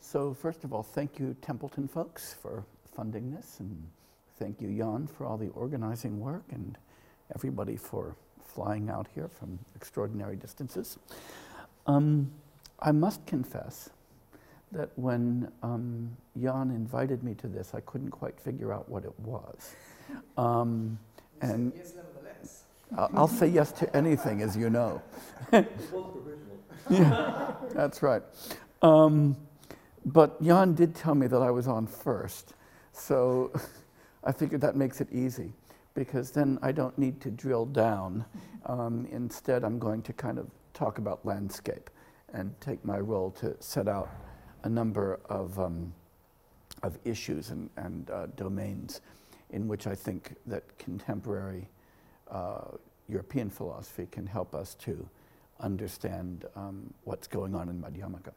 So first of all, thank you Templeton folks for funding this, and thank you Jan for all the organizing work, and everybody for flying out here from extraordinary distances. I must confess that when Jan invited me to this, I couldn't quite figure out what it was. And yes, nevertheless. I'll say yes to anything, as you know. It was provisional. Yeah, that's right. But Jan did tell me that I was on first, so I figured that makes it easy, because then I don't need to drill down. Instead, I'm going to kind of talk about landscape and take my role to set out a number of issues and domains in which I think that contemporary European philosophy can help us to understand what's going on in Madhyamaka.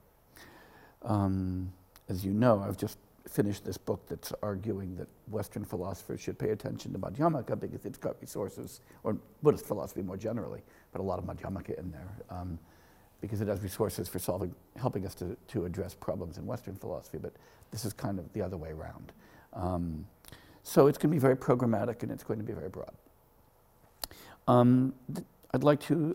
As you know, I've just finished this book that's arguing that Western philosophers should pay attention to Madhyamaka because it's got resources, or Buddhist philosophy more generally, but a lot of Madhyamaka in there, because it has resources for helping us to address problems in Western philosophy, but this is kind of the other way around. So it's going to be very programmatic and it's going to be very broad. I'd like to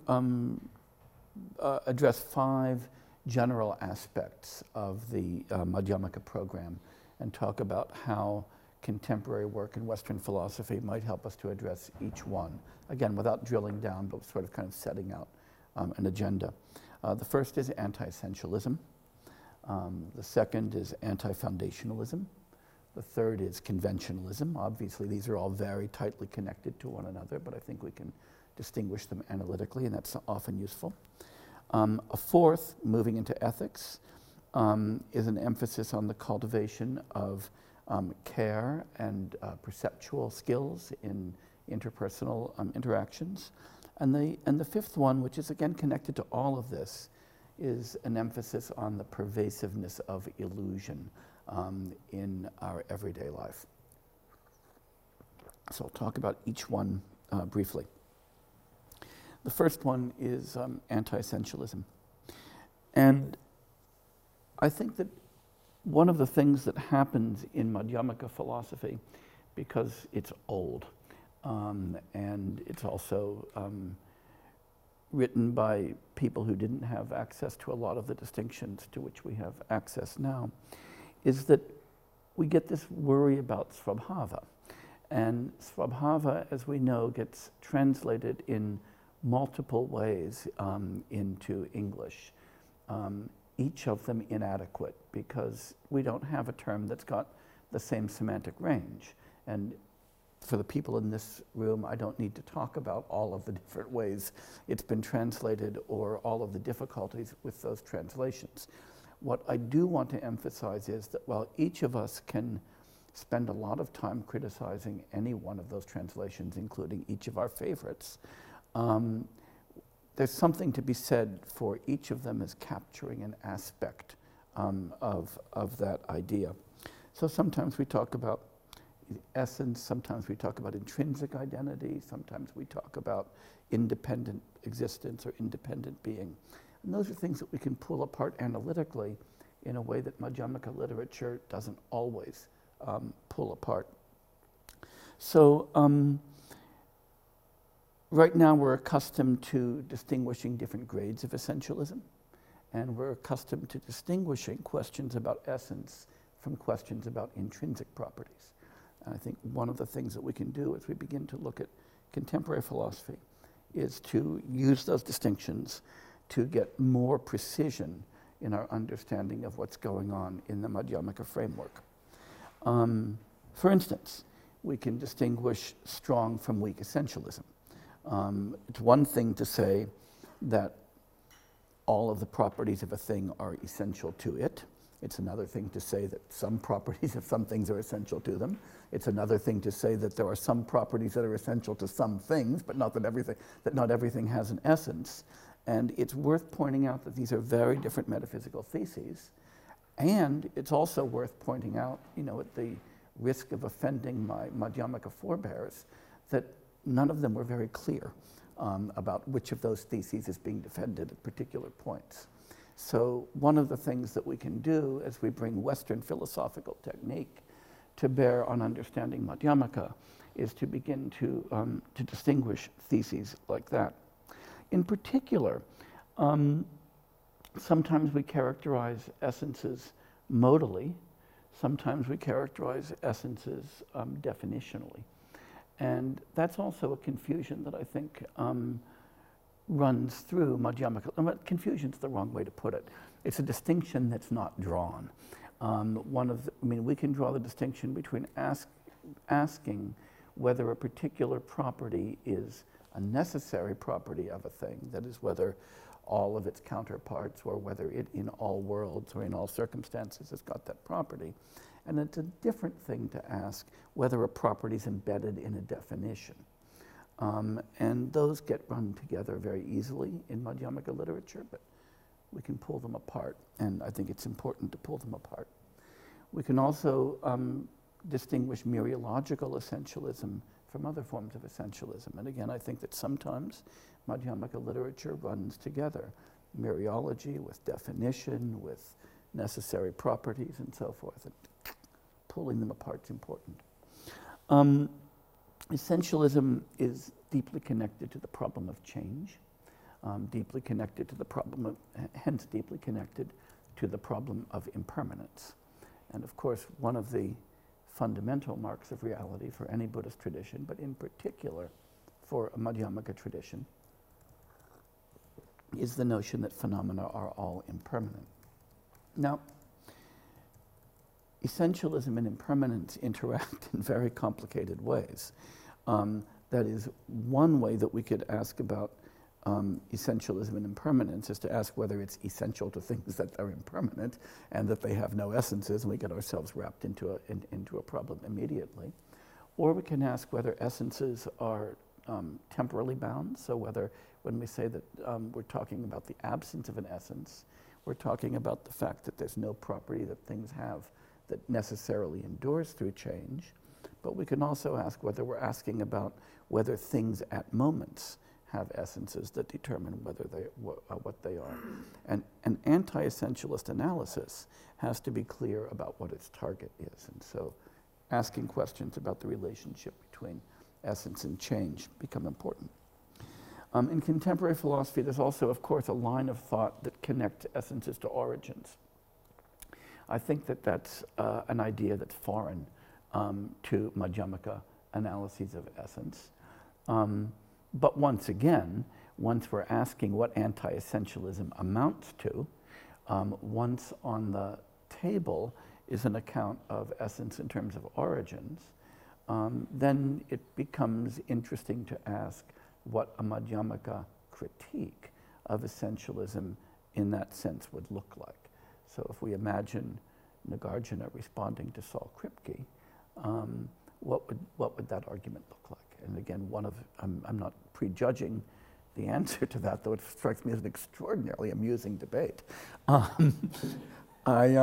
address 5 general aspects of the Madhyamaka program and talk about how contemporary work in Western philosophy might help us to address each one. Again, without drilling down, but sort of kind of setting out an agenda. The first is anti-essentialism. The second is anti-foundationalism. The third is conventionalism. Obviously, these are all very tightly connected to one another, but I think we can distinguish them analytically, and that's often useful. A fourth, moving into ethics, is an emphasis on the cultivation of care and perceptual skills in interpersonal interactions. And the fifth one, which is again connected to all of this, is an emphasis on the pervasiveness of illusion in our everyday life. So I'll talk about each one briefly. The first one is anti-essentialism. And I think that one of the things that happens in Madhyamaka philosophy, because it's old, and it's also written by people who didn't have access to a lot of the distinctions to which we have access now, is that we get this worry about Svabhava. And Svabhava, as we know, gets translated in multiple ways into English, each of them inadequate because we don't have a term that's got the same semantic range. And for the people in this room, I don't need to talk about all of the different ways it's been translated or all of the difficulties with those translations. What I do want to emphasize is that while each of us can spend a lot of time criticizing any one of those translations, including each of our favorites, there's something to be said for each of them as capturing an aspect of that idea. So sometimes we talk about essence, sometimes we talk about intrinsic identity, sometimes we talk about independent existence or independent being. And those are things that we can pull apart analytically in a way that Madhyamaka literature doesn't always pull apart. So right now we're accustomed to distinguishing different grades of essentialism, and we're accustomed to distinguishing questions about essence from questions about intrinsic properties. And I think one of the things that we can do as we begin to look at contemporary philosophy is to use those distinctions to get more precision in our understanding of what's going on in the Madhyamaka framework. For instance, we can distinguish strong from weak essentialism. It's one thing to say that all of the properties of a thing are essential to it. It's another thing to say that some properties of some things are essential to them. It's another thing to say that there are some properties that are essential to some things, but not everything has an essence. And it's worth pointing out that these are very different metaphysical theses. And it's also worth pointing out, at the risk of offending my Madhyamaka forebears, that none of them were very clear about which of those theses is being defended at particular points. So one of the things that we can do as we bring Western philosophical technique to bear on understanding Madhyamaka is to begin to distinguish theses like that. In particular, sometimes we characterize essences modally, sometimes we characterize essences definitionally. And that's also a confusion that I think runs through Madhyamaka. Confusion's the wrong way to put it. It's a distinction that's not drawn. We can draw the distinction between asking whether a particular property is a necessary property of a thing, that is, whether all of its counterparts or whether it in all worlds or in all circumstances has got that property. And it's a different thing to ask whether a property is embedded in a definition. And those get run together very easily in Madhyamaka literature, but we can pull them apart, and I think it's important to pull them apart. We can also distinguish mereological essentialism from other forms of essentialism. And again, I think that sometimes Madhyamaka literature runs together, mereology with definition, with necessary properties, and so forth. And pulling them apart is important. Essentialism is deeply connected to the problem of change, deeply connected to the problem of, hence deeply connected to the problem of impermanence. And of course, one of the fundamental marks of reality for any Buddhist tradition, but in particular for a Madhyamaka tradition, is the notion that phenomena are all impermanent. Now, essentialism and impermanence interact in very complicated ways. That is, one way that we could ask about essentialism and impermanence is to ask whether it's essential to things that are impermanent and that they have no essences, and we get ourselves wrapped into a problem immediately. Or we can ask whether essences are temporally bound, so whether when we say that we're talking about the absence of an essence, we're talking about the fact that there's no property that things have that necessarily endures through change. But we can also ask whether we're asking about whether things at moments have essences that determine whether what they are. And an anti-essentialist analysis has to be clear about what its target is. And so asking questions about the relationship between essence and change become important. In contemporary philosophy, there's also, of course, a line of thought that connects essences to origins. I think that that's an idea that's foreign to Madhyamaka analyses of essence. But once again, once we're asking what anti-essentialism amounts to, once on the table is an account of essence in terms of origins, then it becomes interesting to ask what a Madhyamaka critique of essentialism in that sense would look like. So if we imagine Nagarjuna responding to Saul Kripke, what would that argument look like? And again, I'm not prejudging the answer to that, though it strikes me as an extraordinarily amusing debate. I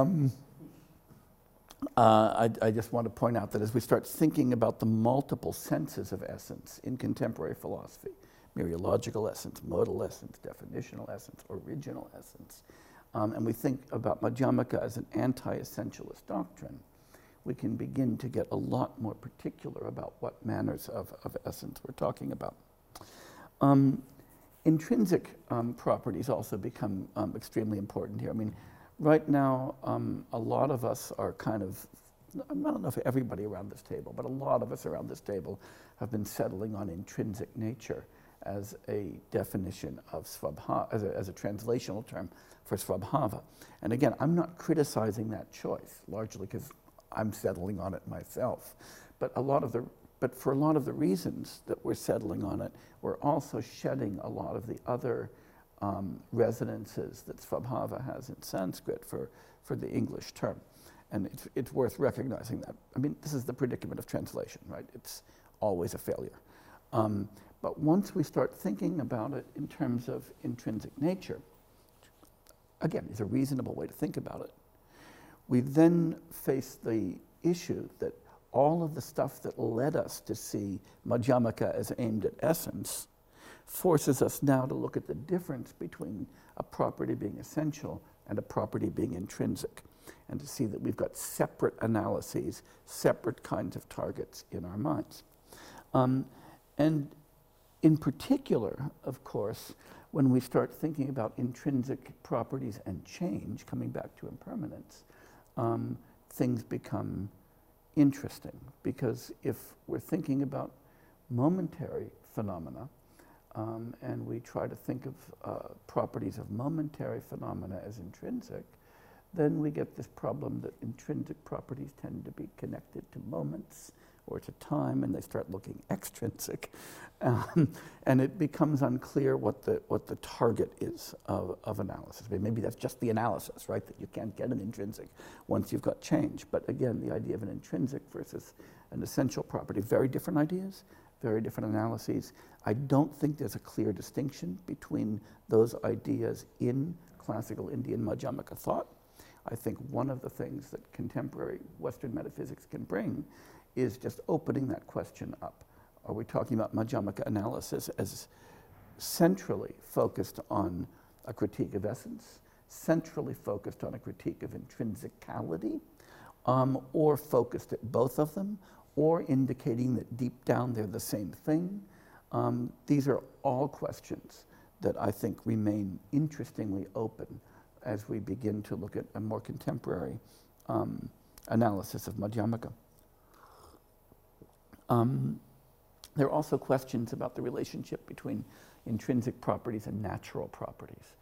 just want to point out that as we start thinking about the multiple senses of essence in contemporary philosophy, mereological essence, modal essence, definitional essence, original essence, and we think about Madhyamaka as an anti-essentialist doctrine, we can begin to get a lot more particular about what manners of essence we're talking about. Intrinsic properties also become extremely important here. I mean, right now, a lot of us are kind of, I don't know if everybody around this table, but a lot of us around this table have been settling on intrinsic nature as a definition of Svabhava, as a translational term for Svabhava. And again, I'm not criticizing that choice, largely because I'm settling on it myself. But for a lot of the reasons that we're settling on it, we're also shedding a lot of the other resonances that Svabhava has in Sanskrit for the English term. And it's worth recognizing that. I mean, this is the predicament of translation, right? It's always a failure. But once we start thinking about it in terms of intrinsic nature, again, is a reasonable way to think about it, we then face the issue that all of the stuff that led us to see Madhyamaka as aimed at essence forces us now to look at the difference between a property being essential and a property being intrinsic, and to see that we've got separate analyses, separate kinds of targets in our minds. And in particular, of course, when we start thinking about intrinsic properties and change, coming back to impermanence, things become interesting, because if we're thinking about momentary phenomena, and we try to think of properties of momentary phenomena as intrinsic, then we get this problem that intrinsic properties tend to be connected to moments or to time, and they start looking extrinsic. And it becomes unclear what the target is of analysis. Maybe that's just the analysis, right? That you can't get an intrinsic once you've got change. But again, the idea of an intrinsic versus an essential property, very different ideas, very different analyses. I don't think there's a clear distinction between those ideas in classical Indian Madhyamaka thought. I think one of the things that contemporary Western metaphysics can bring is just opening that question up. Are we talking about Madhyamaka analysis as centrally focused on a critique of essence, centrally focused on a critique of intrinsicality, or focused at both of them, or indicating that deep down they're the same thing? These are all questions that I think remain interestingly open as we begin to look at a more contemporary analysis of Madhyamaka. There are also questions about the relationship between intrinsic properties and natural properties.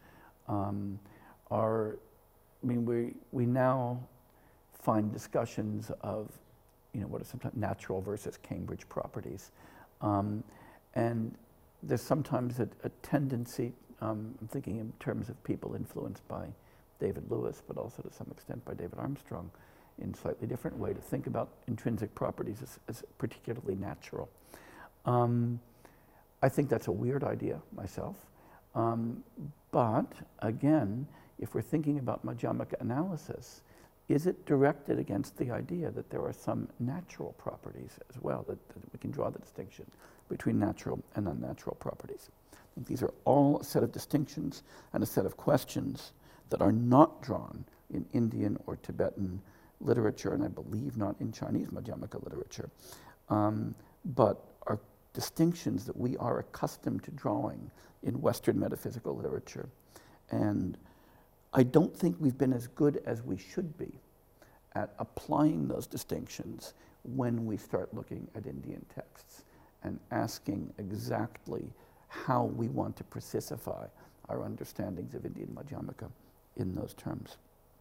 We now find discussions of, what are sometimes natural versus Cambridge properties. And there's sometimes a tendency, I'm thinking in terms of people influenced by David Lewis, but also to some extent by David Armstrong, in a slightly different way, to think about intrinsic properties as particularly natural. I think that's a weird idea myself. But again, if we're thinking about Madhyamaka analysis, is it directed against the idea that there are some natural properties as well, that we can draw the distinction between natural and unnatural properties? I think these are all a set of distinctions and a set of questions that are not drawn in Indian or Tibetan literature, and I believe not in Chinese Madhyamaka literature, but are distinctions that we are accustomed to drawing in Western metaphysical literature. And I don't think we've been as good as we should be at applying those distinctions when we start looking at Indian texts and asking exactly how we want to precify our understandings of Indian Madhyamaka in those terms.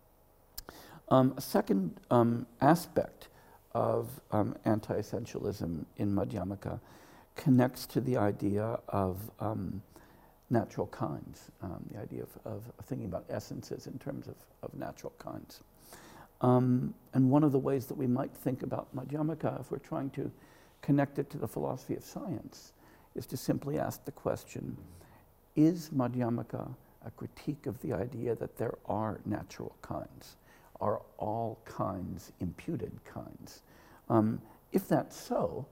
A second aspect of anti-essentialism in Madhyamaka connects to the idea of natural kinds, the idea of thinking about essences in terms of natural kinds. And one of the ways that we might think about Madhyamaka, if we're trying to connect it to the philosophy of science, is to simply ask the question, is Madhyamaka a critique of the idea that there are natural kinds? Are all kinds imputed kinds? If that's so,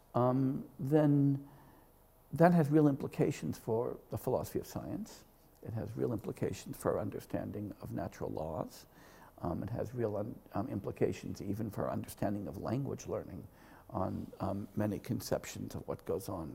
then that has real implications for the philosophy of science. It has real implications for our understanding of natural laws. It has real implications even for our understanding of language learning on many conceptions of what goes on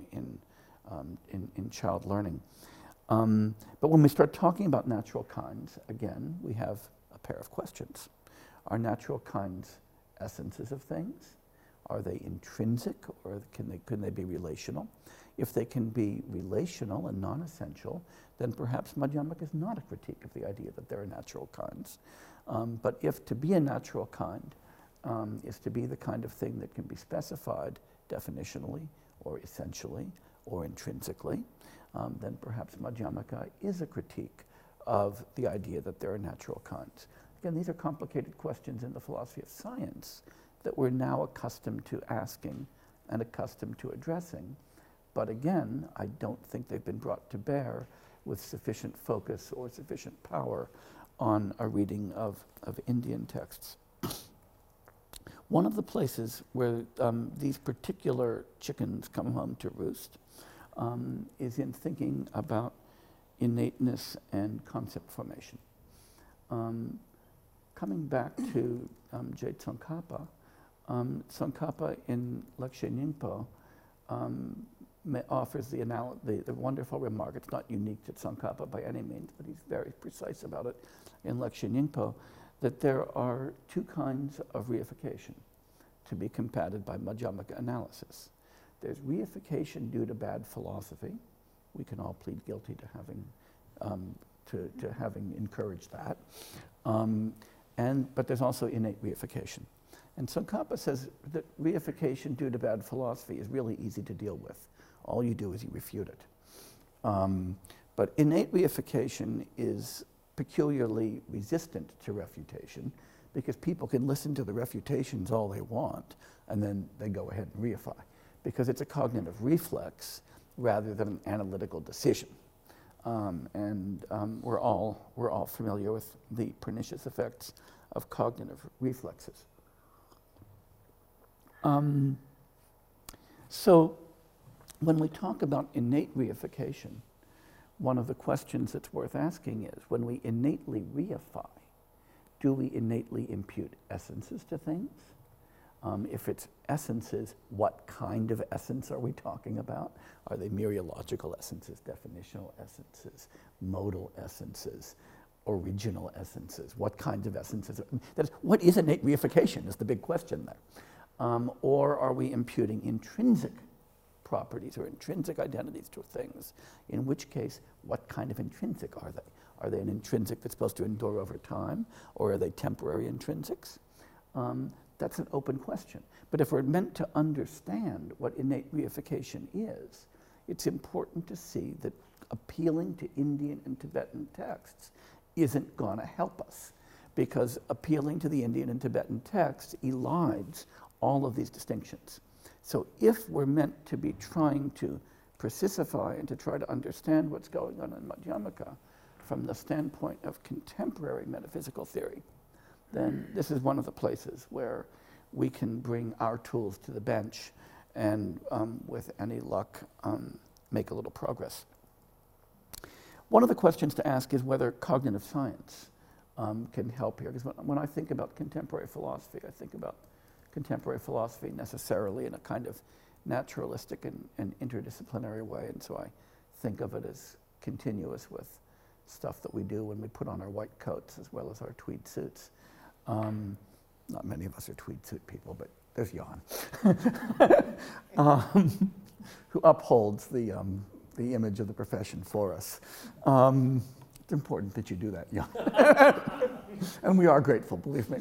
in child learning. But when we start talking about natural kinds, again, we have a pair of questions. Are natural kinds essences of things? Are they intrinsic, or can they be relational? If they can be relational and non-essential, then perhaps Madhyamaka is not a critique of the idea that there are natural kinds. But if to be a natural kind is to be the kind of thing that can be specified definitionally or essentially or intrinsically, then perhaps Madhyamaka is a critique of the idea that there are natural kinds. Again, these are complicated questions in the philosophy of science that we're now accustomed to asking and accustomed to addressing. But again, I don't think they've been brought to bear with sufficient focus or sufficient power on a reading of Indian texts. One of the places where these particular chickens come home to roost is in thinking about innateness and concept formation. Coming back to Je Tsongkhapa, Tsongkhapa in Lexie Nyingpo offers the wonderful remark. It's not unique to Tsongkhapa by any means, but he's very precise about it in Lexie Nyingpo, that there are two kinds of reification to be combated by Madhyamaka analysis. There's reification due to bad philosophy. We can all plead guilty to having encouraged that. But there's also innate reification. And Tsongkhapa says that reification due to bad philosophy is really easy to deal with. All you do is you refute it. But innate reification is peculiarly resistant to refutation because people can listen to the refutations all they want and then they go ahead and reify because it's a cognitive reflex rather than an analytical decision. We're all familiar with the pernicious effects of cognitive reflexes. So when we talk about innate reification, one of the questions that's worth asking is, when we innately reify, do we innately impute essences to things? If it's essences, what kind of essence are we talking about? Are they mereological essences, definitional essences, modal essences, original essences? What kinds of essences? That is, what is innate reification is the big question there. Or are we imputing intrinsic properties or intrinsic identities to things, in which case, what kind of intrinsic are they? Are they an intrinsic that's supposed to endure over time, or are they temporary intrinsics? That's an open question. But if we're meant to understand what innate reification is, it's important to see that appealing to Indian and Tibetan texts isn't going to help us, because appealing to the Indian and Tibetan texts elides all of these distinctions. So if we're meant to be trying to precisify and to try to understand what's going on in Madhyamaka from the standpoint of contemporary metaphysical theory, then this is one of the places where we can bring our tools to the bench and, with any luck, make a little progress. One of the questions to ask is whether cognitive science can help here. Because when I think about contemporary philosophy, I think about contemporary philosophy necessarily in a kind of naturalistic and interdisciplinary way, and so I think of it as continuous with stuff that we do when we put on our white coats as well as our tweed suits. Not many of us are tweed suit people, but there's Jan, who upholds the image of the profession for us. It's important that you do that, Jan. And we are grateful, believe me.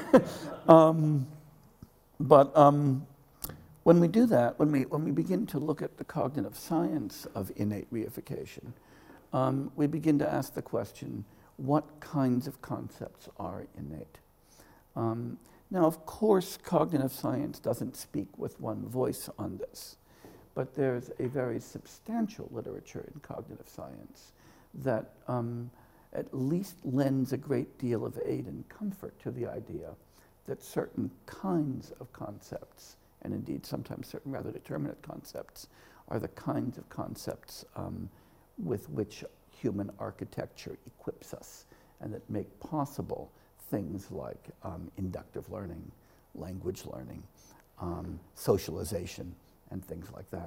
But when we do that, when we begin to look at the cognitive science of innate reification, we begin to ask the question, what kinds of concepts are innate? Now, of course, cognitive science doesn't speak with one voice on this, but there's a very substantial literature in cognitive science that at least lends a great deal of aid and comfort to the idea that certain kinds of concepts, and indeed sometimes certain rather determinate concepts, are the kinds of concepts with which human architecture equips us and that make possible things like inductive learning, language learning, socialization, and things like that.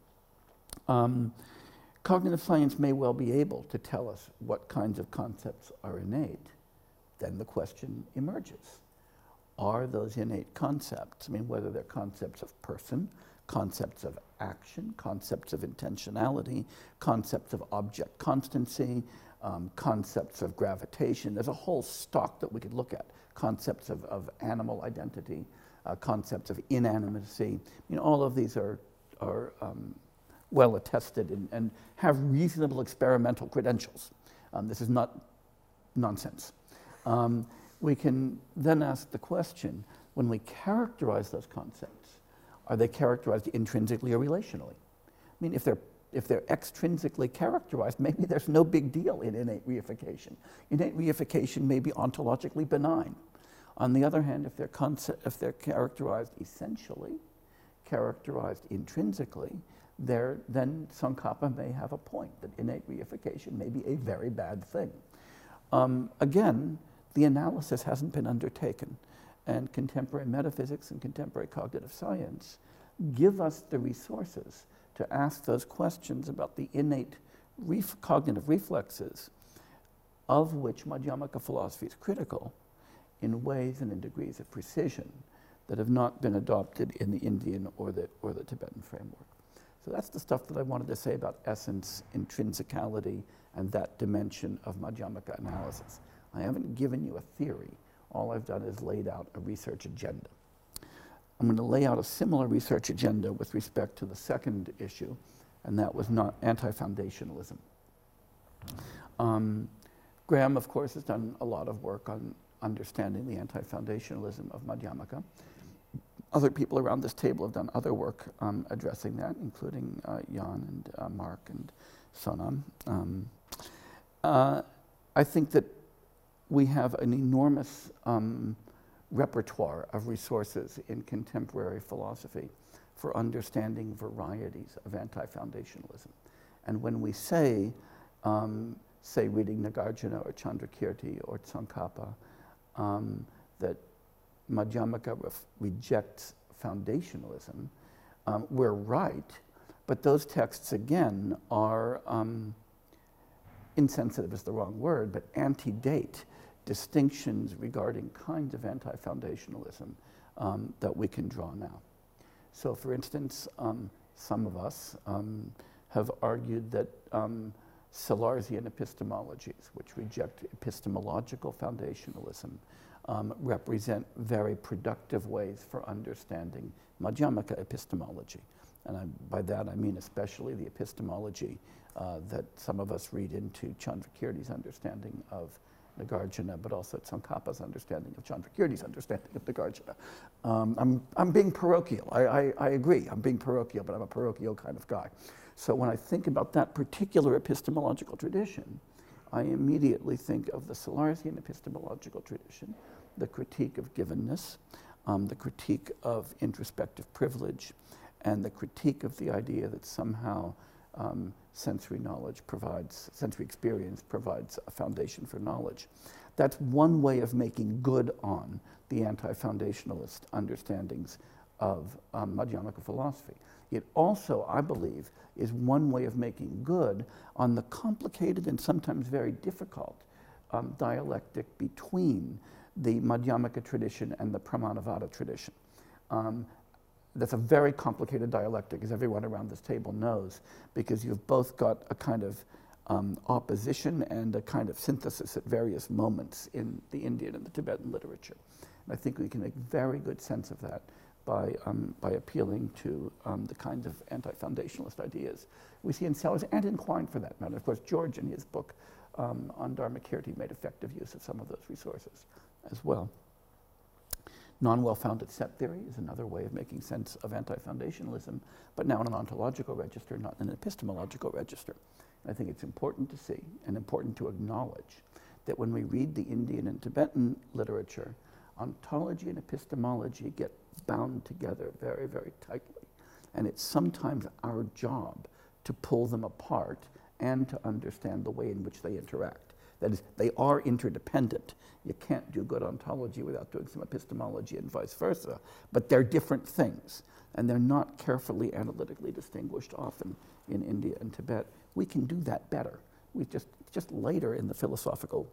Cognitive science may well be able to tell us what kinds of concepts are innate. Then the question emerges. Are those innate concepts, I mean, whether they're concepts of person, concepts of action, concepts of intentionality, concepts of object constancy, concepts of gravitation. There's a whole stock that we could look at. Concepts of animal identity, concepts of inanimacy. You know, all of these are well attested and have reasonable experimental credentials. This is not nonsense. We can then ask the question, when we characterize those concepts, are they characterized intrinsically or relationally? I mean, if they're extrinsically characterized, maybe there's no big deal in innate reification. Innate reification may be ontologically benign. On the other hand, if they're characterized essentially, characterized intrinsically, then Tsongkhapa may have a point that innate reification may be a very bad thing. Again, the analysis hasn't been undertaken. And contemporary metaphysics and contemporary cognitive science give us the resources to ask those questions about the innate cognitive reflexes of which Madhyamaka philosophy is critical in ways and in degrees of precision that have not been adopted in the Indian or the Tibetan framework. So that's the stuff that I wanted to say about essence, intrinsicality, and that dimension of Madhyamaka analysis. I haven't given you a theory. All I've done is laid out a research agenda. I'm going to lay out a similar research agenda with respect to the second issue, and that was not anti-foundationalism. Graham, of course, has done a lot of work on understanding the anti-foundationalism of Madhyamaka. Other people around this table have done other work addressing that, including Jan and Mark and Sonam. I think that we have an enormous repertoire of resources in contemporary philosophy for understanding varieties of anti-foundationalism. And when we say reading Nagarjuna or Chandrakirti or Tsongkhapa, that Madhyamaka rejects foundationalism, we're right, but those texts again are, insensitive is the wrong word, but antedate distinctions regarding kinds of anti-foundationalism that we can draw now. So for instance, some of us have argued that Salarzian epistemologies, which reject epistemological foundationalism, represent very productive ways for understanding Madhyamaka epistemology. And by that I mean especially the epistemology that some of us read into Chandrakirti's understanding of Nagarjuna, but also Tsongkhapa's understanding of Chandrakirti's understanding of Nagarjuna. I'm being parochial. I agree, I'm being parochial, but I'm a parochial kind of guy. So when I think about that particular epistemological tradition, I immediately think of the Salarzian epistemological tradition, the critique of givenness, the critique of introspective privilege, and the critique of the idea that somehow sensory experience provides a foundation for knowledge. That's one way of making good on the anti-foundationalist understandings of Madhyamaka philosophy. It also, I believe, is one way of making good on the complicated and sometimes very difficult dialectic between the Madhyamaka tradition and the Pramanavada tradition. That's a very complicated dialectic, as everyone around this table knows, because you've both got a kind of opposition and a kind of synthesis at various moments in the Indian and the Tibetan literature. And I think we can make very good sense of that by appealing to the kinds of anti-foundationalist ideas we see in Sellars and in Quine, for that matter. Of course, George, in his book on Dharmakirti, made effective use of some of those resources as well. Non-well-founded set theory is another way of making sense of anti-foundationalism, but now in an ontological register, not in an epistemological register. And I think it's important to see and important to acknowledge that when we read the Indian and Tibetan literature, ontology and epistemology get bound together very, very tightly. And it's sometimes our job to pull them apart and to understand the way in which they interact. That is, they are interdependent. You can't do good ontology without doing some epistemology and vice versa, but they're different things, and they're not carefully analytically distinguished often in India and Tibet. We can do that better. Just later in the philosophical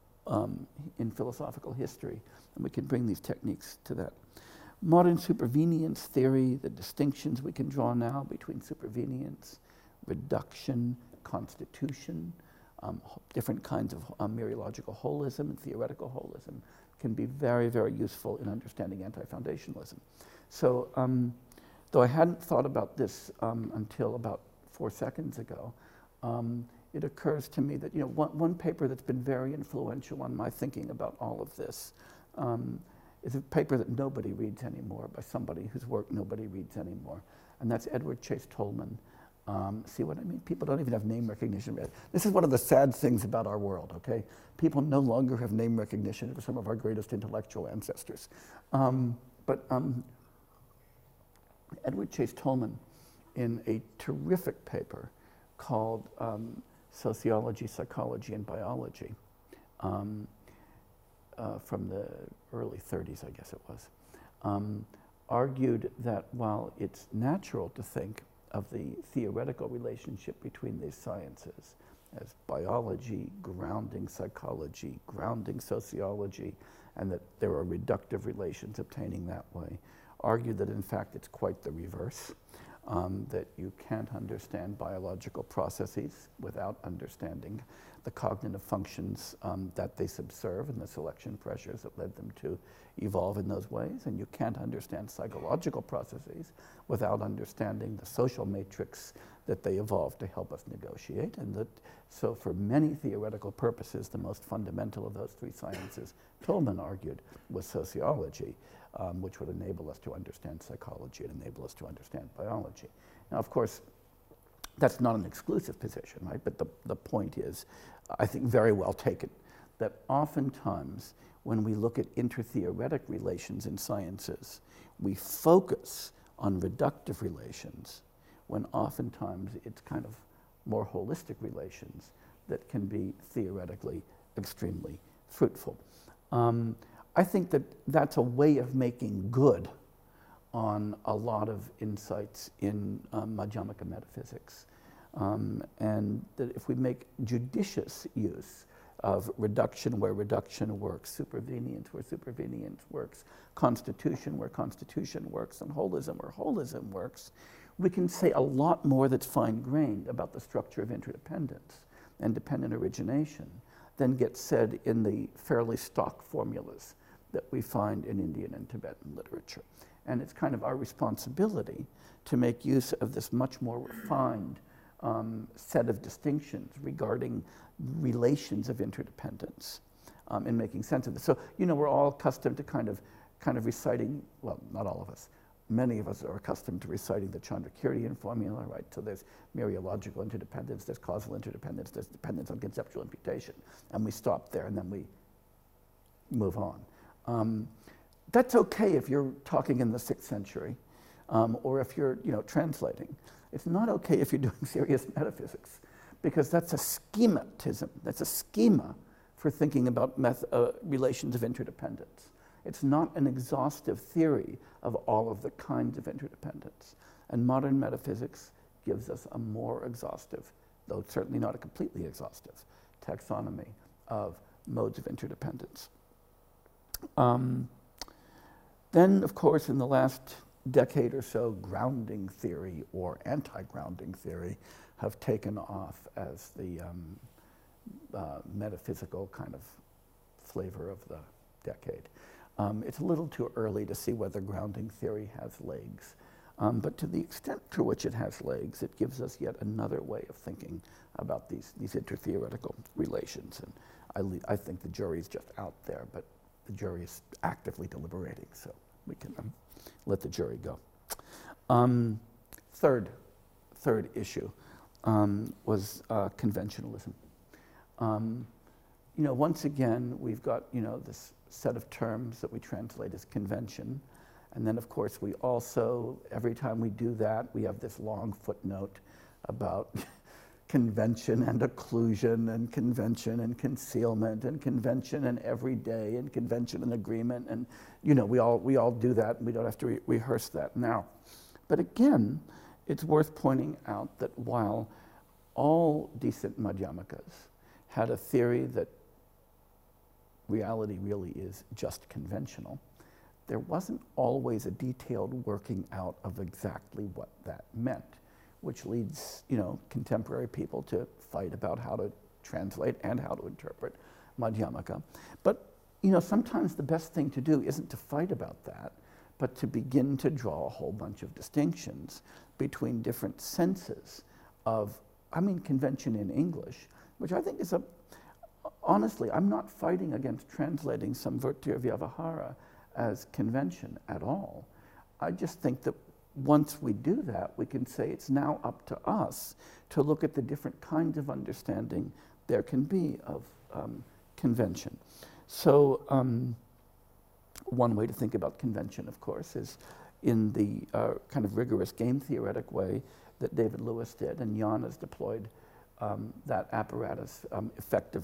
history, and we can bring these techniques to that. Modern supervenience theory, the distinctions we can draw now between supervenience, reduction, constitution, different kinds of mereological holism and theoretical holism can be very, very useful in understanding anti-foundationalism. So, though I hadn't thought about this until about 4 seconds ago, it occurs to me that one paper that's been very influential on my thinking about all of this is a paper that nobody reads anymore by somebody whose work nobody reads anymore, and that's Edward Chase Tolman. See what I mean? People don't even have name recognition. This is one of the sad things about our world, okay? People no longer have name recognition for some of our greatest intellectual ancestors. Edward Chase Tolman, in a terrific paper called Sociology, Psychology, and Biology, from the early 30s, I guess it was, argued that while it's natural to think of the theoretical relationship between these sciences as biology, grounding psychology, grounding sociology, and that there are reductive relations obtaining that way, argued that in fact it's quite the reverse, that you can't understand biological processes without understanding the cognitive functions that they subserve and the selection pressures that led them to evolve in those ways, and you can't understand psychological processes without understanding the social matrix that they evolved to help us negotiate, and that so for many theoretical purposes, the most fundamental of those three sciences, Tolman argued, was sociology, which would enable us to understand psychology and enable us to understand biology. Now, of course, that's not an exclusive position, right? But the point is, I think very well taken, that oftentimes when we look at intertheoretic relations in sciences, we focus on reductive relations when oftentimes it's kind of more holistic relations that can be theoretically extremely fruitful. I think that that's a way of making good on a lot of insights in Madhyamaka metaphysics. And that if we make judicious use of reduction where reduction works, supervenience where supervenience works, constitution where constitution works, and holism where holism works, we can say a lot more that's fine-grained about the structure of interdependence and dependent origination than gets said in the fairly stock formulas that we find in Indian and Tibetan literature. And it's kind of our responsibility to make use of this much more refined set of distinctions regarding relations of interdependence in making sense of this. So, you know, we're all accustomed to kind of reciting, well, not all of us, many of us are accustomed to reciting the Chandrakirtian formula, right? So there's mereological interdependence, there's causal interdependence, there's dependence on conceptual imputation, and we stop there and then we move on. That's okay if you're talking in the 6th century, or if you're, you know, translating. It's not okay if you're doing serious metaphysics, because that's a schematism. That's a schema for thinking about relations of interdependence. It's not an exhaustive theory of all of the kinds of interdependence. And modern metaphysics gives us a more exhaustive, though certainly not a completely exhaustive, taxonomy of modes of interdependence. Then, of course, in the last decade or so, grounding theory or anti-grounding theory have taken off as the metaphysical kind of flavor of the decade. It's a little too early to see whether grounding theory has legs, but to the extent to which it has legs, it gives us yet another way of thinking about these intertheoretical relations. And I think the jury's just out there, but the jury is actively deliberating, so we can let the jury go. Third issue was conventionalism. You know, once again, we've got, you know, this set of terms that we translate as convention. And then, of course, we also, every time we do that, we have this long footnote about convention and occlusion and convention and concealment and convention and everyday and convention and agreement. And, you know, we all do that, and we don't have to rehearse that now. But again, it's worth pointing out that while all decent Madhyamakas had a theory that reality really is just conventional, there wasn't always a detailed working out of exactly what that meant, which leads, you know, contemporary people to fight about how to translate and how to interpret Madhyamaka. But, you know, sometimes the best thing to do isn't to fight about that, but to begin to draw a whole bunch of distinctions between different senses of, I mean, convention in English, which I think is honestly, I'm not fighting against translating Samvartir Vyavahara as convention at all. I just think that once we do that, we can say it's now up to us to look at the different kinds of understanding there can be of convention. So one way to think about convention, of course, is in the kind of rigorous game theoretic way that David Lewis did, and Jan has deployed that apparatus effectively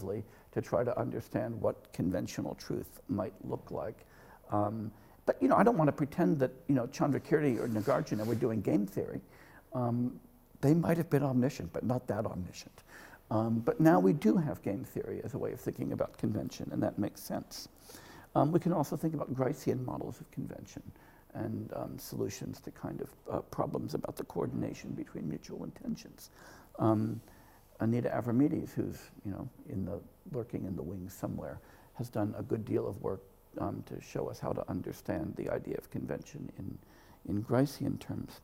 to try to understand what conventional truth might look like. But I don't want to pretend that Chandrakirti or Nagarjuna were doing game theory. They might have been omniscient, but not that omniscient. But now we do have game theory as a way of thinking about convention, and that makes sense. We can also think about Gricean models of convention and solutions to kind of problems about the coordination between mutual intentions. Anita Avramitidis, who's lurking in the wings somewhere, has done a good deal of work to show us how to understand the idea of convention in Gricean terms.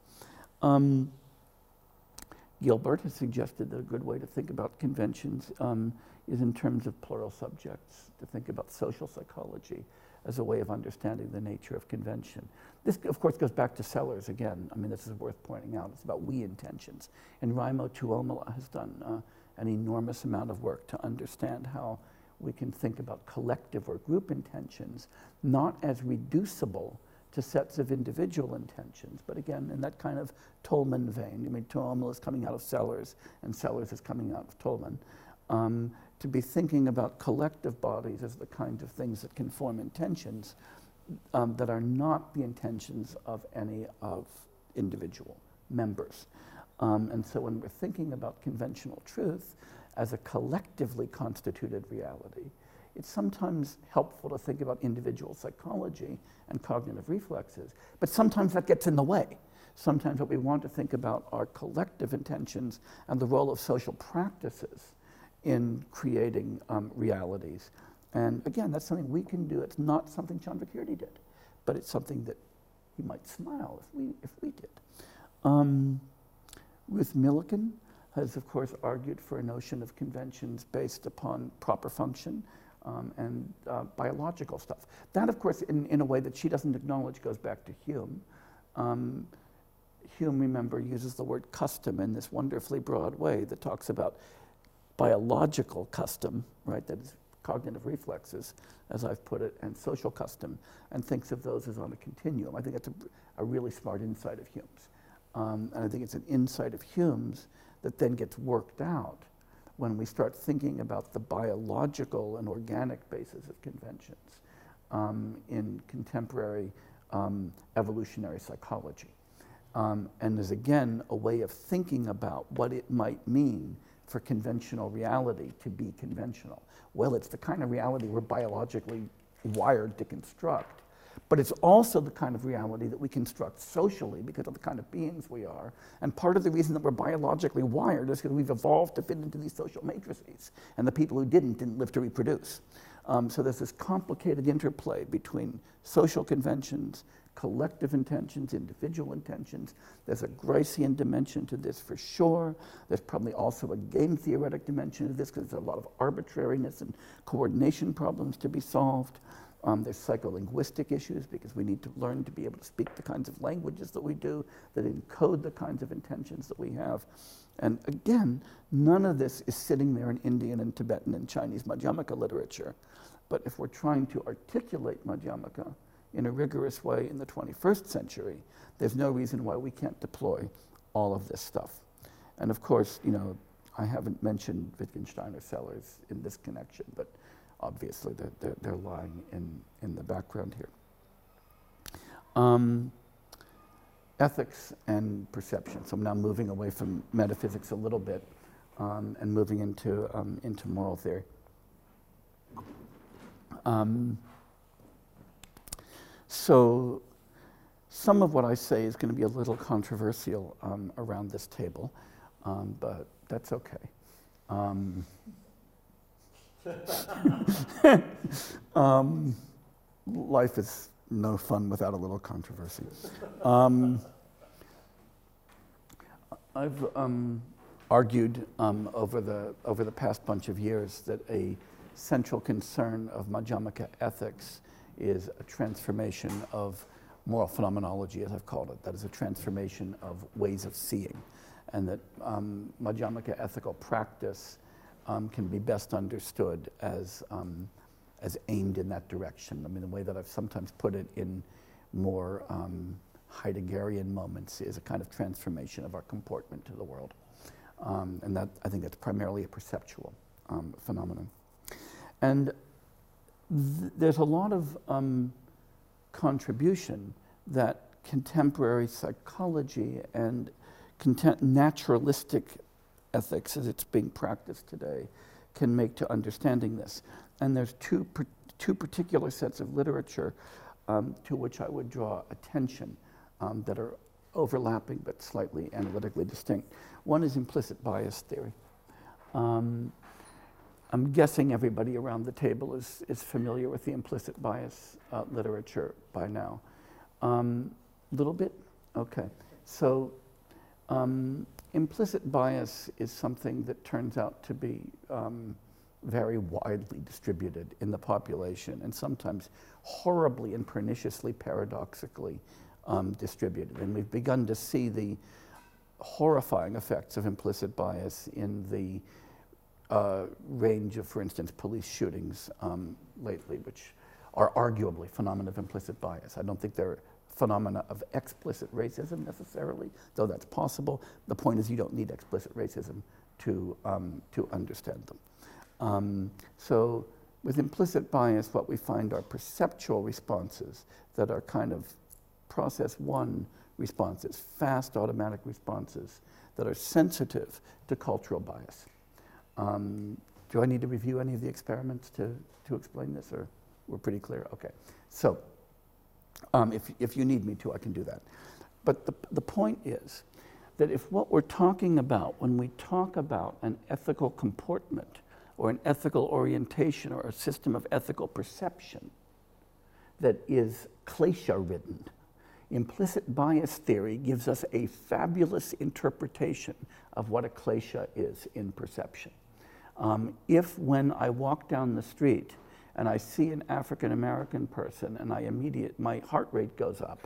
Gilbert has suggested that a good way to think about conventions is in terms of plural subjects, to think about social psychology as a way of understanding the nature of convention. This, of course, goes back to Sellers again. I mean, this is worth pointing out. It's about we intentions. And Raimo Tuomola has done an enormous amount of work to understand how we can think about collective or group intentions, not as reducible to sets of individual intentions, but again, in that kind of Tolman vein. I mean, Tuomola is coming out of Sellers, and Sellers is coming out of Tolman. To be thinking about collective bodies as the kinds of things that can form intentions that are not the intentions of any of individual members. And so when we're thinking about conventional truth as a collectively constituted reality, it's sometimes helpful to think about individual psychology and cognitive reflexes, but sometimes that gets in the way. Sometimes what we want to think about are collective intentions and the role of social practices in creating realities. And again, that's something we can do. It's not something Chandrakirti did, but it's something that he might smile if we did. Ruth Millikan has, of course, argued for a notion of conventions based upon proper function and biological stuff. That, of course, in a way that she doesn't acknowledge, goes back to Hume. Hume, remember, uses the word custom in this wonderfully broad way that talks about biological custom, right, that is cognitive reflexes, as I've put it, and social custom, and thinks of those as on a continuum. I think that's a really smart insight of Hume's. And I think it's an insight of Hume's that then gets worked out when we start thinking about the biological and organic basis of conventions in contemporary evolutionary psychology. And is again a way of thinking about what it might mean for conventional reality to be conventional. Well, it's the kind of reality we're biologically wired to construct, but it's also the kind of reality that we construct socially because of the kind of beings we are. And part of the reason that we're biologically wired is because we've evolved to fit into these social matrices, and the people who didn't live to reproduce. So there's this complicated interplay between social conventions, collective intentions, individual intentions. There's a Gricean dimension to this for sure. There's probably also a game theoretic dimension to this because there's a lot of arbitrariness and coordination problems to be solved. There's psycholinguistic issues because we need to learn to be able to speak the kinds of languages that we do that encode the kinds of intentions that we have. And again, none of this is sitting there in Indian and Tibetan and Chinese Madhyamaka literature. But if we're trying to articulate Madhyamaka in a rigorous way in the 21st century, there's no reason why we can't deploy all of this stuff. And of course, I haven't mentioned Wittgenstein or Sellers in this connection, but obviously they're lying in the background here. Ethics and perception. So I'm now moving away from metaphysics a little bit and moving into moral theory. So some of what I say is going to be a little controversial around this table, but that's okay. Life is no fun without a little controversy. I've argued over the past bunch of years that a central concern of Madhyamaka ethics is a transformation of moral phenomenology, as I've called it. That is a transformation of ways of seeing, and that Madhyamaka ethical practice can be best understood as aimed in that direction. I mean, the way that I've sometimes put it in more Heideggerian moments is a kind of transformation of our comportment to the world. And that, I think that's primarily a perceptual phenomenon. And there's a lot of contribution that contemporary psychology and naturalistic ethics, as it's being practiced today, can make to understanding this. And there's two particular sets of literature to which I would draw attention that are overlapping but slightly analytically distinct. One is implicit bias theory. I'm guessing everybody around the table is familiar with the implicit bias literature by now. Little bit? Okay. So implicit bias is something that turns out to be very widely distributed in the population, and sometimes horribly and perniciously paradoxically distributed. And we've begun to see the horrifying effects of implicit bias in the range of, for instance, police shootings lately, which are arguably phenomena of implicit bias. I don't think they're phenomena of explicit racism necessarily, though that's possible. The point is you don't need explicit racism to understand them. So with implicit bias, what we find are perceptual responses that are kind of process one responses, fast automatic responses that are sensitive to cultural bias. Do I need to review any of the experiments to explain this, or we're pretty clear? Okay. So if you need me to, I can do that. But the point is that if what we're talking about when we talk about an ethical comportment or an ethical orientation or a system of ethical perception that is klesha-ridden, implicit bias theory gives us a fabulous interpretation of what a klesha is in perception. If when I walk down the street and I see an African American person and my heart rate goes up,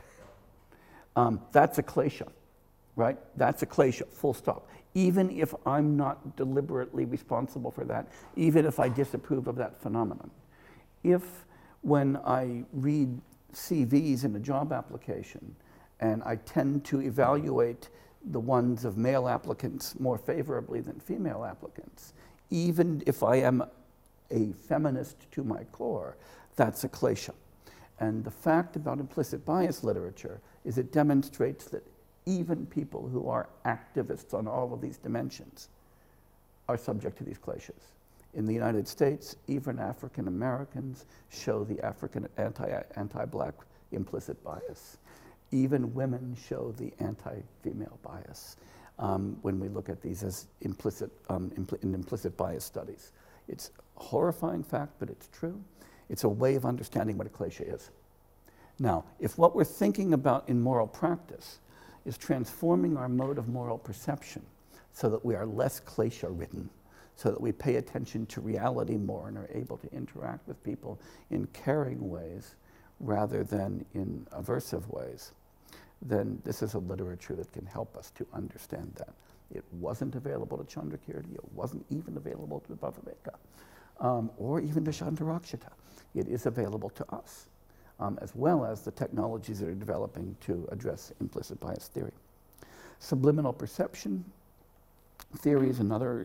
that's a klesha, right? That's a klesha, full stop. Even if I'm not deliberately responsible for that, even if I disapprove of that phenomenon. If when I read CVs in a job application and I tend to evaluate the ones of male applicants more favorably than female applicants, even if I am a feminist to my core, that's a klesha. And the fact about implicit bias literature is it demonstrates that even people who are activists on all of these dimensions are subject to these kleshas. In the United States, even African Americans show the African anti-black implicit bias. Even women show the anti-female bias when we look at these as implicit bias studies. It's a horrifying fact, but it's true. It's a way of understanding what a klesha is. Now, if what we're thinking about in moral practice is transforming our mode of moral perception so that we are less klesha-ridden, so that we pay attention to reality more and are able to interact with people in caring ways rather than in aversive ways, then this is a literature that can help us to understand that. It wasn't available to Chandrakirti, it wasn't even available to Bhavaveka, or even to Shantarakshita. It is available to us, as well as the technologies that are developing to address implicit bias theory. Subliminal perception theory is another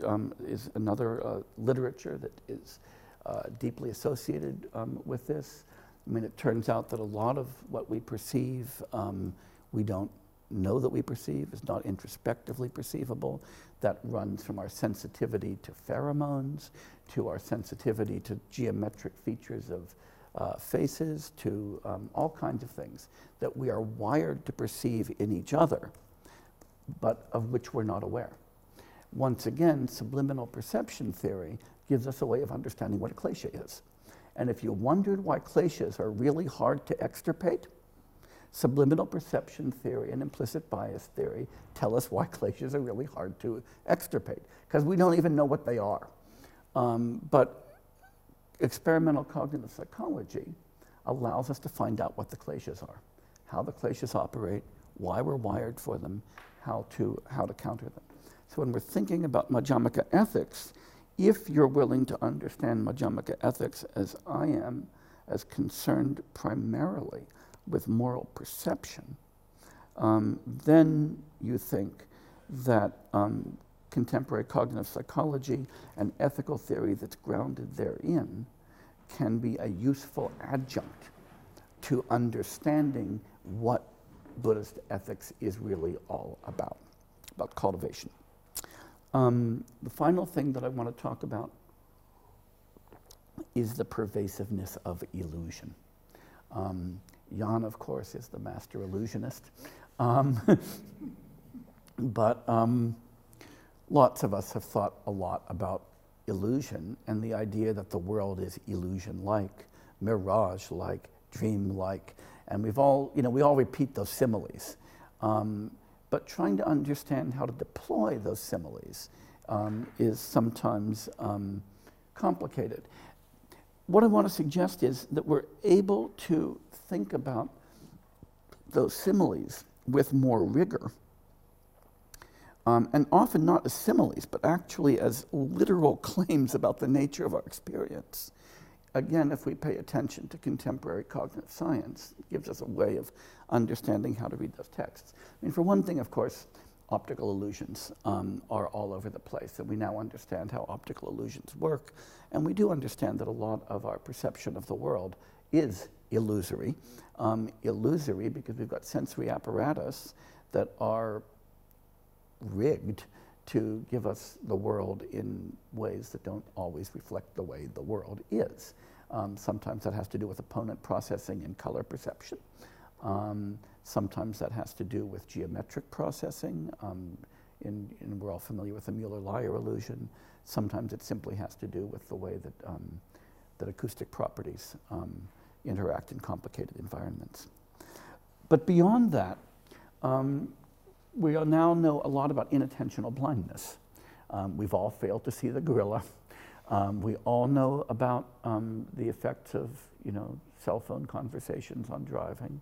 literature that is deeply associated with this. I mean, it turns out that a lot of what we perceive, we don't know that we perceive, is not introspectively perceivable. That runs from our sensitivity to pheromones, to our sensitivity to geometric features of faces, to all kinds of things that we are wired to perceive in each other, but of which we're not aware. Once again, subliminal perception theory gives us a way of understanding what a klesha is. And if you wondered why kleshas are really hard to extirpate, subliminal perception theory and implicit bias theory tell us why kleshas are really hard to extirpate, because we don't even know what they are. But experimental cognitive psychology allows us to find out what the kleshas are, how the kleshas operate, why we're wired for them, how to counter them. So when we're thinking about Madhyamaka ethics, if you're willing to understand Madhyamaka ethics as I am, as concerned primarily with moral perception, then you think that contemporary cognitive psychology and ethical theory that's grounded therein can be a useful adjunct to understanding what Buddhist ethics is really all about cultivation. The final thing that I want to talk about is the pervasiveness of illusion. Jan, of course, is the master illusionist. But lots of us have thought a lot about illusion and the idea that the world is illusion-like, mirage-like, dream-like, and we all repeat those similes. But trying to understand how to deploy those similes is sometimes complicated. What I want to suggest is that we're able to think about those similes with more rigor, and often not as similes, but actually as literal claims about the nature of our experience. Again, if we pay attention to contemporary cognitive science, it gives us a way of understanding how to read those texts. I mean, for one thing, of course, optical illusions are all over the place, and we now understand how optical illusions work, and we do understand that a lot of our perception of the world is illusory. Illusory because we've got sensory apparatus that are rigged to give us the world in ways that don't always reflect the way the world is. Sometimes that has to do with opponent processing and color perception. Sometimes that has to do with geometric processing. We're all familiar with the Mueller-Lyer illusion. Sometimes it simply has to do with the way that acoustic properties interact in complicated environments. But beyond that, we now know a lot about inattentional blindness. We've all failed to see the gorilla. We all know about the effects of, cell phone conversations on driving.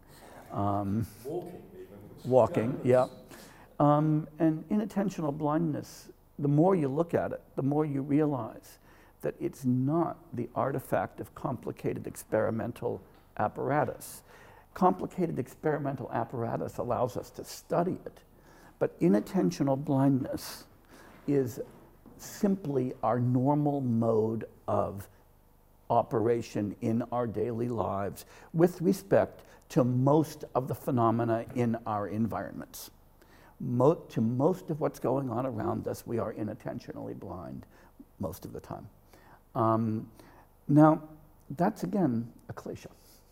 Walking, yeah. And inattentional blindness, the more you look at it, the more you realize that it's not the artifact of complicated experimental apparatus. Complicated experimental apparatus allows us to study it, but inattentional blindness is simply our normal mode of operation in our daily lives with respect to most of the phenomena in our environments. To most of what's going on around us, we are inattentionally blind most of the time. Now, that's again a cliché.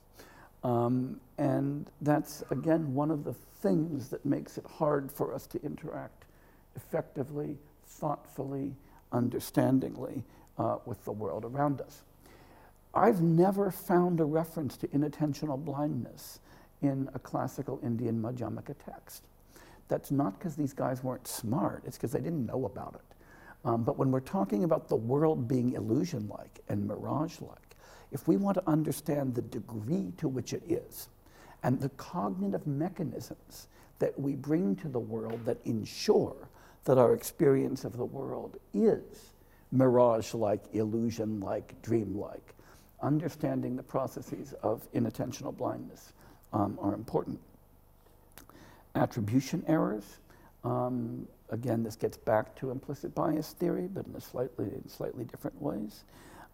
And that's again one of the things that makes it hard for us to interact effectively, thoughtfully, understandingly with the world around us. I've never found a reference to inattentional blindness in a classical Indian Madhyamaka text. That's not because these guys weren't smart, it's because they didn't know about it. But when we're talking about the world being illusion-like and mirage-like, if we want to understand the degree to which it is, and the cognitive mechanisms that we bring to the world that ensure that our experience of the world is mirage-like, illusion-like, dream-like, understanding the processes of inattentional blindness are important. Attribution errors, again, this gets back to implicit bias theory, but in slightly different ways,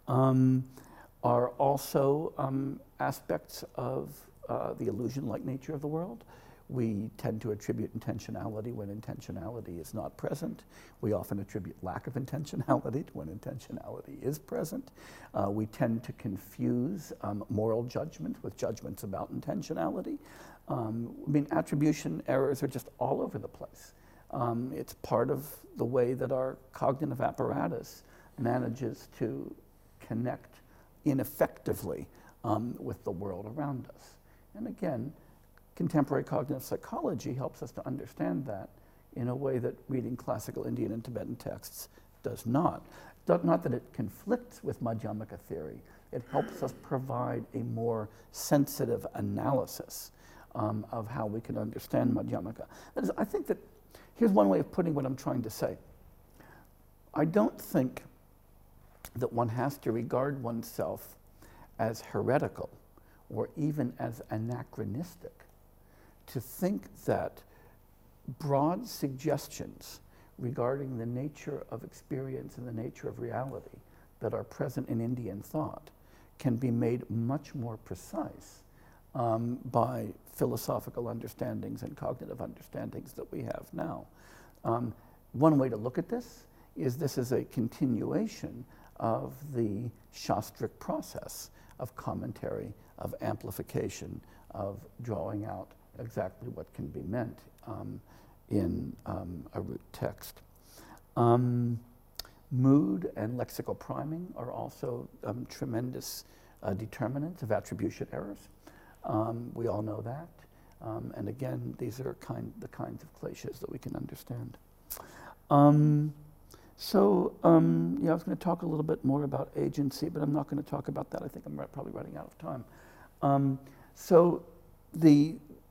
are also aspects of the illusion-like nature of the world. We tend to attribute intentionality when intentionality is not present. We often attribute lack of intentionality when intentionality is present. We tend to confuse moral judgment with judgments about intentionality. Attribution errors are just all over the place. It's part of the way that our cognitive apparatus manages to connect ineffectively with the world around us. And again, contemporary cognitive psychology helps us to understand that in a way that reading classical Indian and Tibetan texts does not. Not that it conflicts with Madhyamaka theory, it helps us provide a more sensitive analysis of how we can understand Madhyamaka. That is, I think that, here's one way of putting what I'm trying to say. I don't think that one has to regard oneself as heretical or even as anachronistic to think that broad suggestions regarding the nature of experience and the nature of reality that are present in Indian thought can be made much more precise by philosophical understandings and cognitive understandings that we have now. One way to look at this is a continuation of the Shastric process of commentary, of amplification, of drawing out exactly what can be meant in a root text. Mood and lexical priming are also tremendous determinants of attribution errors. We all know that. And again, these are the kinds of cliches that we can understand. Yeah, I was going to talk a little bit more about agency, but I'm not going to talk about that. I think I'm probably running out of time. So the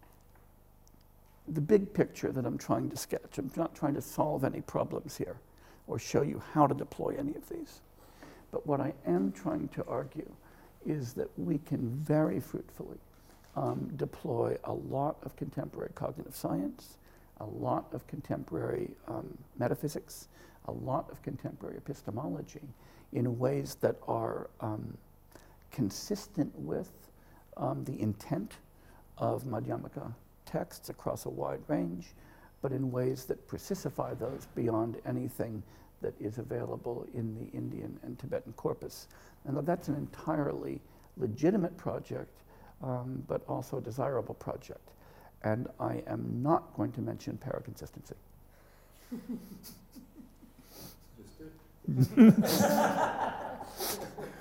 big picture that I'm trying to sketch, I'm not trying to solve any problems here or show you how to deploy any of these. But what I am trying to argue is that we can very fruitfully deploy a lot of contemporary cognitive science, a lot of contemporary metaphysics, a lot of contemporary epistemology in ways that are consistent with the intent of Madhyamaka texts across a wide range, but in ways that precify those beyond anything that is available in the Indian and Tibetan corpus. And that's an entirely legitimate project, but also a desirable project. And I am not going to mention paraconsistency. Just did.